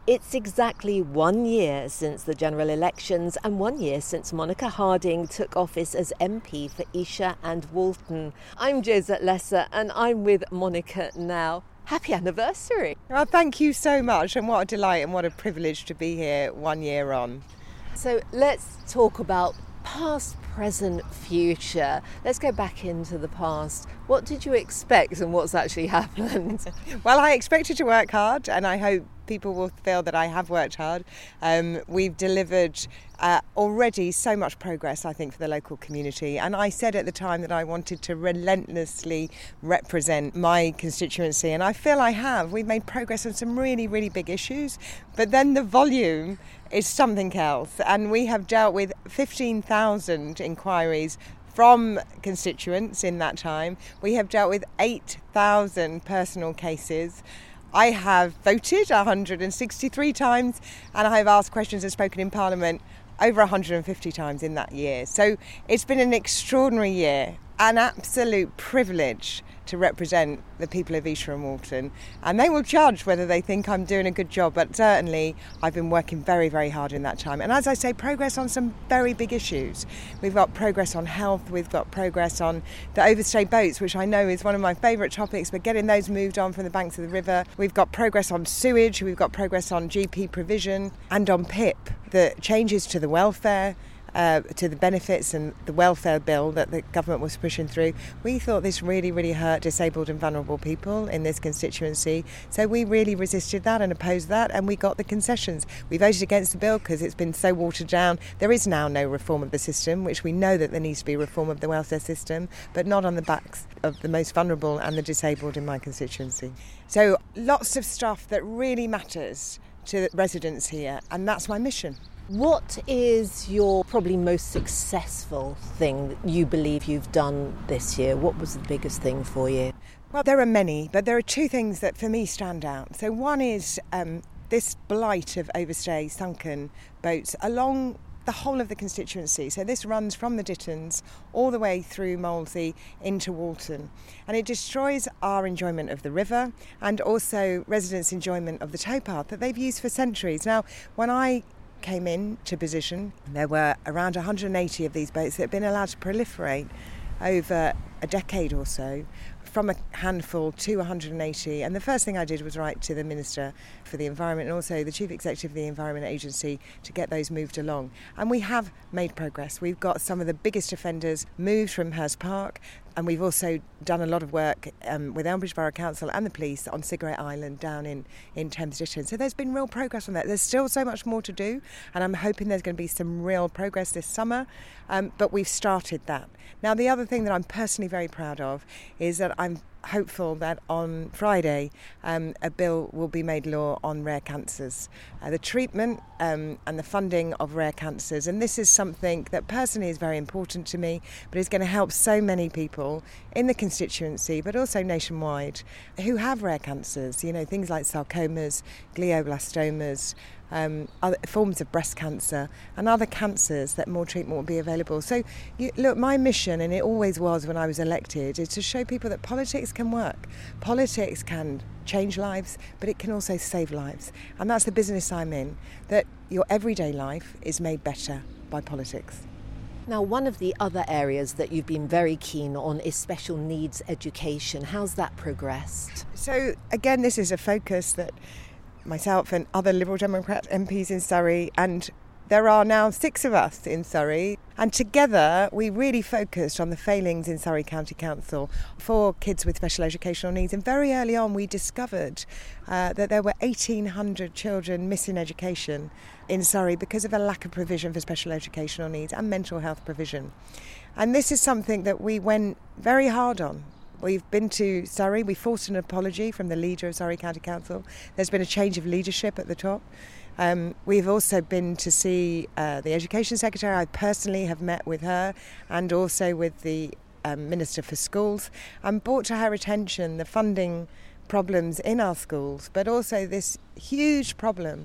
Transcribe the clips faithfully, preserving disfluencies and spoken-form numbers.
It's exactly one year since the general elections and one year since Monica Harding took office as M P for Esher and Walton. I'm Josette Lesser and I'm with Monica now. Happy anniversary. Well, thank you so much, and what a delight and what a privilege to be here one year on. So let's talk about past, present, future. Let's go back into the past. What did you expect and what's actually happened? Well, I expected to work hard, and I hope people will feel that I have worked hard. Um, we've delivered uh, already so much progress, I think, for the local community. And I said at the time that I wanted to relentlessly represent my constituency, and I feel I have. We've made progress on some really, really big issues, but then the volume is something else. And we have dealt with fifteen thousand inquiries from constituents in that time. We have dealt with eight thousand personal cases. I have voted one hundred sixty-three times, and I have asked questions and spoken in Parliament over one hundred fifty times in that year. So it's been an extraordinary year, an absolute privilege to represent the people of Esher and Walton, and they will judge whether they think I'm doing a good job, but certainly I've been working very, very hard in that time. And as I say, progress on some very big issues. We've got progress on health, we've got progress on the overstay boats, which I know is one of my favourite topics, but getting those moved on from the banks of the river. We've got progress on sewage, we've got progress on G P provision and on P I P, the changes to the welfare, Uh, to the benefits and the welfare bill that the government was pushing through. We thought this really, really hurt disabled and vulnerable people in this constituency. So we really resisted that and opposed that, and we got the concessions. We voted against the bill because it's been so watered down. There is now no reform of the system, which we know that there needs to be reform of the welfare system, but not on the backs of the most vulnerable and the disabled in my constituency. So lots of stuff that really matters to the residents here, and that's my mission. What is your probably most successful thing that you believe you've done this year? What was the biggest thing for you? Well, there are many, but there are two things that for me stand out. So one is um, this blight of overstay sunken boats along the whole of the constituency. So this runs from the Dittons all the way through Molesey into Walton, and it destroys our enjoyment of the river and also residents' enjoyment of the towpath that they've used for centuries. Now, when I came into position, there were around one hundred eighty of these boats that had been allowed to proliferate over a decade or so, from a handful to one hundred eighty. And the first thing I did was write to the Minister for the Environment and also the Chief Executive of the Environment Agency to get those moved along. And we have made progress. We've got some of the biggest offenders moved from Hurst Park, and we've also done a lot of work um, with Elmbridge Borough Council and the police on Cigarette Island down in, in Thames Ditton. So there's been real progress on that. There's still so much more to do, and I'm hoping there's going to be some real progress this summer, um, but we've started that. Now, the other thing that I'm personally very proud of is that I'm hopeful that on Friday um, a bill will be made law on rare cancers, uh, the treatment um, and the funding of rare cancers. And this is something that personally is very important to me, but is going to help so many people in the constituency, but also nationwide, who have rare cancers, you know, things like sarcomas, glioblastomas, Um, other forms of breast cancer and other cancers that more treatment will be available. So you, look, my mission, and it always was when I was elected, is to show people that politics can work. Politics can change lives, but it can also save lives. And that's the business I'm in, that your everyday life is made better by politics. Now, one of the other areas that you've been very keen on is special needs education. How's that progressed? So again, this is a focus that myself and other Liberal Democrat M Ps in Surrey, and there are now six of us in Surrey, and together we really focused on the failings in Surrey County Council for kids with special educational needs. And very early on we discovered uh, that there were eighteen hundred children missing education in Surrey because of a lack of provision for special educational needs and mental health provision. And this is something that we went very hard on. We've been to Surrey, we forced an apology from the leader of Surrey County Council. There's been a change of leadership at the top. Um, we've also been to see uh, the Education Secretary. I personally have met with her and also with the um, Minister for Schools, and brought to her attention the funding problems in our schools, but also this huge problem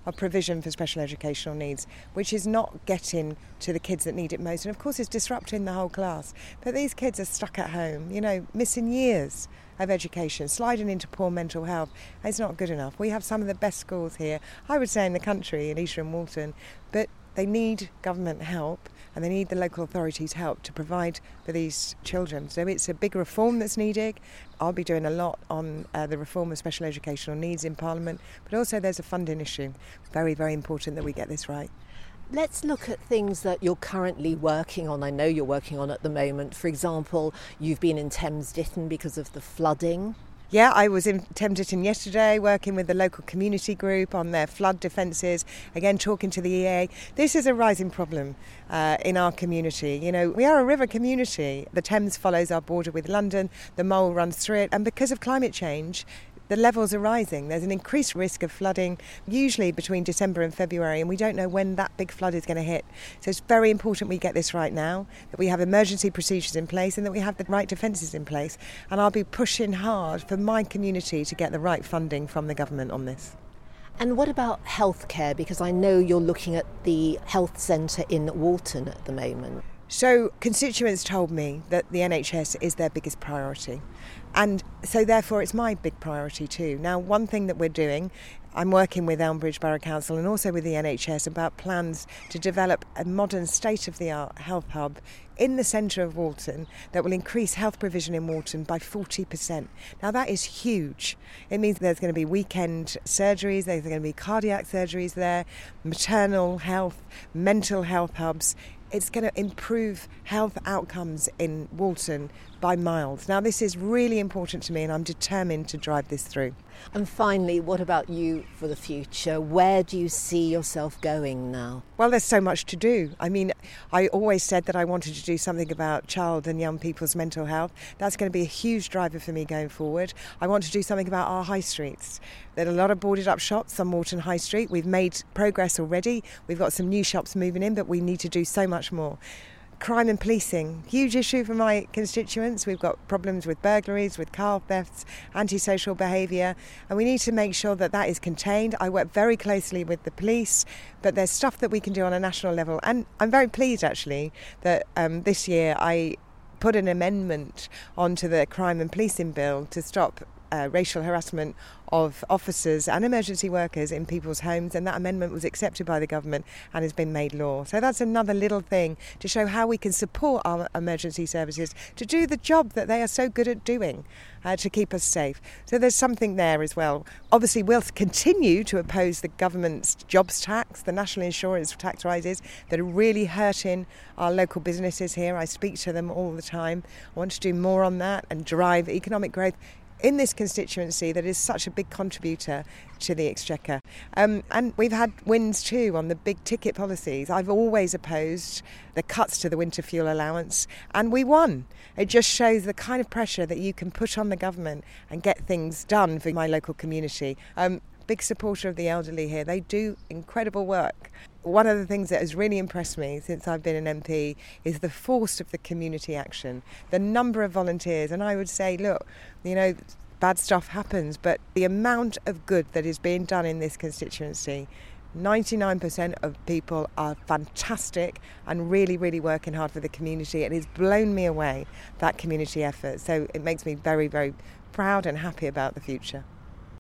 of provision for special educational needs, which is not getting to the kids that need it most. And of course it's disrupting the whole class. But these kids are stuck at home, you know, missing years of education, sliding into poor mental health. It's not good enough. We have some of the best schools here, I would say, in the country, in Esher and Walton, but they need government help and they need the local authorities' help to provide for these children. So it's a big reform that's needed. I'll be doing a lot on uh, the reform of special educational needs in Parliament, but also there's a funding issue. Very, very important that we get this right. Let's look at things that you're currently working on. I know you're working on at the moment. For example, you've been in Thames Ditton because of the flooding. Yeah, I was in Thames Ditton yesterday working with the local community group on their flood defences, again talking to the E A. This is a rising problem uh, in our community. You know, we are a river community. The Thames follows our border with London, the Mole runs through it, and because of climate change, the levels are rising. There's an increased risk of flooding, usually between December and February, and we don't know when that big flood is going to hit. So it's very important we get this right now, that we have emergency procedures in place and that we have the right defences in place. And I'll be pushing hard for my community to get the right funding from the government on this. And what about healthcare? Because I know you're looking at the health centre in Walton at the moment. So constituents told me that the N H S is their biggest priority. And so therefore it's my big priority too. Now, one thing that we're doing, I'm working with Elmbridge Borough Council and also with the N H S about plans to develop a modern state-of-the-art health hub in the centre of Walton that will increase health provision in Walton by forty percent. Now that is huge. It means there's going to be weekend surgeries, there's going to be cardiac surgeries there, maternal health, mental health hubs. It's going to improve health outcomes in Walton by miles. Now, this is really important to me and I'm determined to drive this through. And finally, what about you for the future? Where do you see yourself going now? Well, there's so much to do. I mean, I always said that I wanted to do something about child and young people's mental health. That's going to be a huge driver for me going forward. I want to do something about our high streets. There are a lot of boarded up shops on Walton High Street. We've made progress already. We've got some new shops moving in, but we need to do so much more. Crime and policing, huge issue for my constituents. We've got problems with burglaries, with car thefts, antisocial behaviour, and we need to make sure that that is contained. I work very closely with the police, but there's stuff that we can do on a national level. And I'm very pleased, actually, that um, this year I put an amendment onto the crime and policing bill to stop Uh, racial harassment of officers and emergency workers in people's homes, and that amendment was accepted by the government and has been made law. So that's another little thing to show how we can support our emergency services to do the job that they are so good at doing, uh, to keep us safe. So there's something there as well. Obviously we'll continue to oppose the government's jobs tax, the national insurance tax rises that are really hurting our local businesses here. I speak to them all the time. I want to do more on that and drive economic growth in this constituency that is such a big contributor to the Exchequer. Um, and we've had wins too on the big ticket policies. I've always opposed the cuts to the winter fuel allowance, and we won. It just shows the kind of pressure that you can put on the government and get things done for my local community. Um, big supporter of the elderly here. They do incredible work. One of the things that has really impressed me since I've been an M P is the force of the community action, the number of volunteers. And I would say, look, you know, bad stuff happens, but the amount of good that is being done in this constituency, ninety-nine percent of people are fantastic and really, really working hard for the community. It has blown me away, that community effort. So it makes me very, very proud and happy about the future.